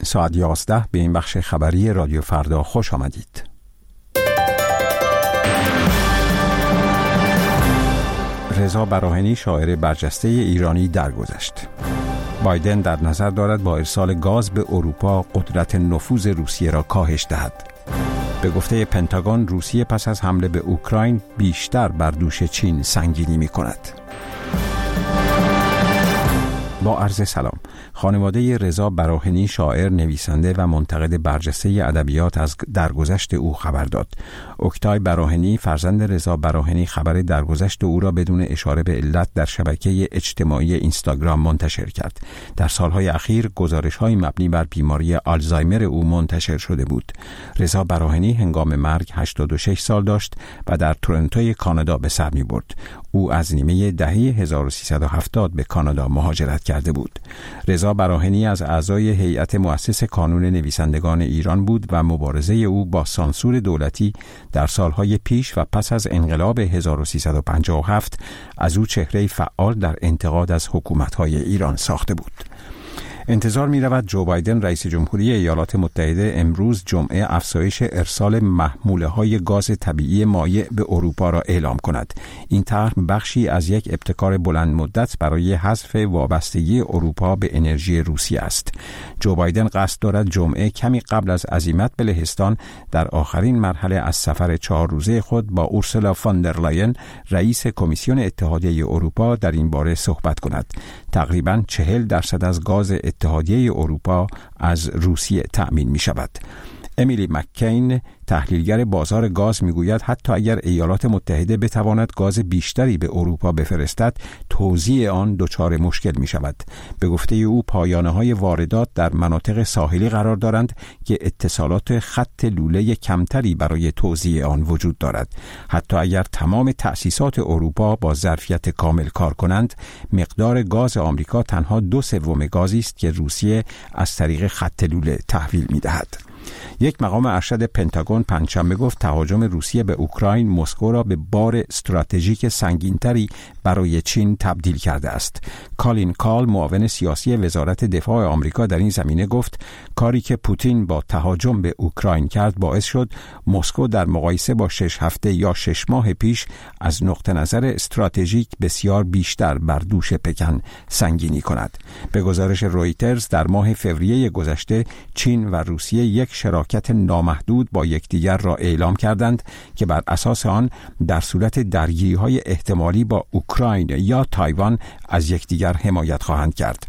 ساعت 11 به این بخش خبری رادیو فردا خوش آمدید. رضا براهنی شاعر برجسته ایرانی درگذشت. بایدن در نظر دارد با ارسال گاز به اروپا قدرت نفوذ روسیه را کاهش دهد. به گفته پنتاگون روسیه پس از حمله به اوکراین بیشتر بر دوش چین سنگینی می کند. با عرض سلام. خانواده رضا براهنی شاعر، نویسنده و منتقد برجسته ادبیات از درگذشت او خبر داد. اوکتای براهنی فرزند رضا براهنی خبر درگذشت او را بدون اشاره به علت در شبکه اجتماعی اینستاگرام منتشر کرد. در سالهای اخیر گزارش‌های مبنی بر بیماری آلزایمر او منتشر شده بود. رضا براهنی هنگام مرگ 86 سال داشت و در تورنتو کانادا به سر می‌برد. او از نیمه دهه 1370 به کانادا مهاجرت کرده بود. رضا براهنی از اعضای هیئت مؤسس کانون نویسندگان ایران بود و مبارزه او با سانسور دولتی در سالهای پیش و پس از انقلاب 1357 از او چهره فعال در انتقاد از حکومت‌های ایران ساخته بود. انتظار می رود جو بایدن رئیس جمهوری ایالات متحده امروز جمعه افزایش ارسال محموله‌های گاز طبیعی مایع به اروپا را اعلام کند. این طرح بخشی از یک ابتکار بلند مدت برای حذف وابستگی اروپا به انرژی روسیه است. جو بایدن قصد دارد جمعه کمی قبل از عزیمت به لهستان در آخرین مرحله از سفر 4 روزه خود با اورسولا فاندرلاین رئیس کمیسیون اتحادیه اروپا در این باره صحبت کند. تقریباً 40% از گاز اتحادیه اروپا از روسیه تأمین می شود. امیلی مککین تحلیلگر بازار گاز میگوید حتی اگر ایالات متحده بتواند گاز بیشتری به اروپا بفرستد، توزیع آن دچار مشکل می شود. به گفته او پایانه‌های واردات در مناطق ساحلی قرار دارند که اتصالات خط لوله کمتری برای توزیع آن وجود دارد. حتی اگر تمام تأسیسات اروپا با ظرفیت کامل کار کنند، مقدار گاز آمریکا تنها 2/3 گازی است که روسیه از طریق خط لوله تحویل می دهد. یک مقام ارشد پنتاگون پنجشنبه گفت تهاجم روسیه به اوکراین مسکو را به بار استراتژیک سنگینتری برای چین تبدیل کرده است. کالین کال معاون سیاسی وزارت دفاع آمریکا در این زمینه گفت کاری که پوتین با تهاجم به اوکراین کرد باعث شد مسکو در مقایسه با 6 هفته یا 6 ماه پیش از نقطه نظر استراتژیک بسیار بیشتر بر دوش پکن سنگینی کند. به گزارش رویترز در ماه فوریه گذشته چین و روسیه یک شراکت نامحدود با یکدیگر را اعلام کردند که بر اساس آن در صورت درگیری‌های احتمالی با اوکراین یا تایوان از یکدیگر حمایت خواهند کرد.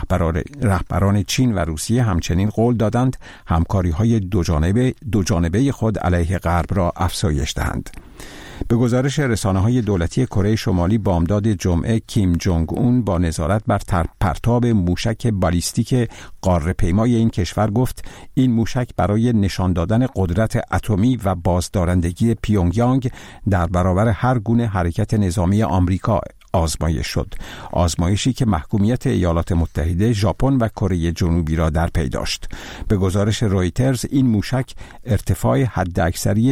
رهبران چین و روسیه همچنین قول دادند همکاری‌های دو جانبه خود علیه غرب را افزایش دهند. به گزارش رسانه‌های دولتی کره شمالی بامداد جمعه کیم جونگ اون با نظارت بر پرتاب موشک بالیستیک قاره‌پیمای این کشور گفت این موشک برای نشان دادن قدرت اتمی و بازدارندگی پیونگیانگ در برابر هر گونه حرکت نظامی آمریکا آزمایش شد. آزمایشی که محکومیت ایالات متحده، ژاپن و کره جنوبی را در پی داشت. به گزارش رویترز این موشک ارتفاع حداکثری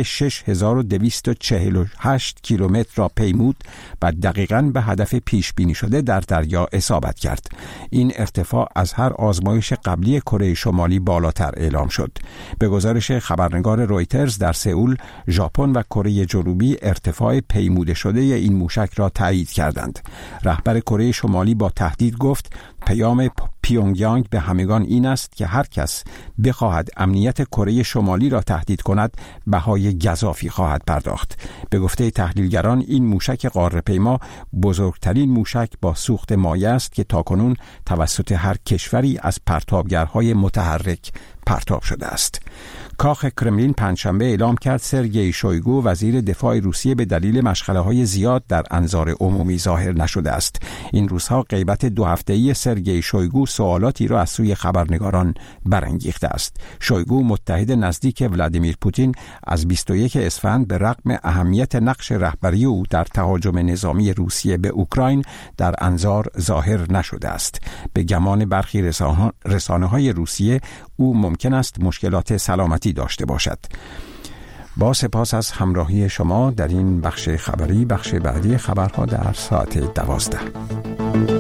6248 کیلومتر را پیمود و دقیقاً به هدف پیش بینی شده در دریا اصابت کرد. این ارتفاع از هر آزمایش قبلی کره شمالی بالاتر اعلام شد. به گزارش خبرنگار رویترز در سئول، ژاپن و کره جنوبی ارتفاع پیموده شده این موشک را تایید کردند. رهبر کره شمالی با تهدید گفت پیام پیونگیانگ به همگان این است که هر کس بخواهد امنیت کره شمالی را تهدید کند بهای گزافی خواهد پرداخت. به گفته تحلیلگران این موشک قاره‌پیما بزرگترین موشک با سوخت مایع است که تاکنون توسط هر کشوری از پرتابگرهای متحرک پرتاب شده است. کاخ کرملین پنجشنبه اعلام کرد سرگئی شویگو وزیر دفاع روسیه به دلیل مشغله‌های زیاد در انظار عمومی ظاهر نشده است. این روزها غیبت 2 هفته‌ای سرگئی شویگو سوالاتی را از سوی خبرنگاران برانگیخته است. شویگو متحد نزدیک ولادیمیر پوتین از 21 اسفند به رغم اهمیت نقش رهبری او در تهاجم نظامی روسیه به اوکراین در انظار ظاهر نشده است. به گمان برخی رسانه‌های روسیه او ممکن است مشکلات سلامتی داشته باشد. با سپاس از همراهی شما در این بخش خبری. بخش بعدی خبرها در ساعت 12.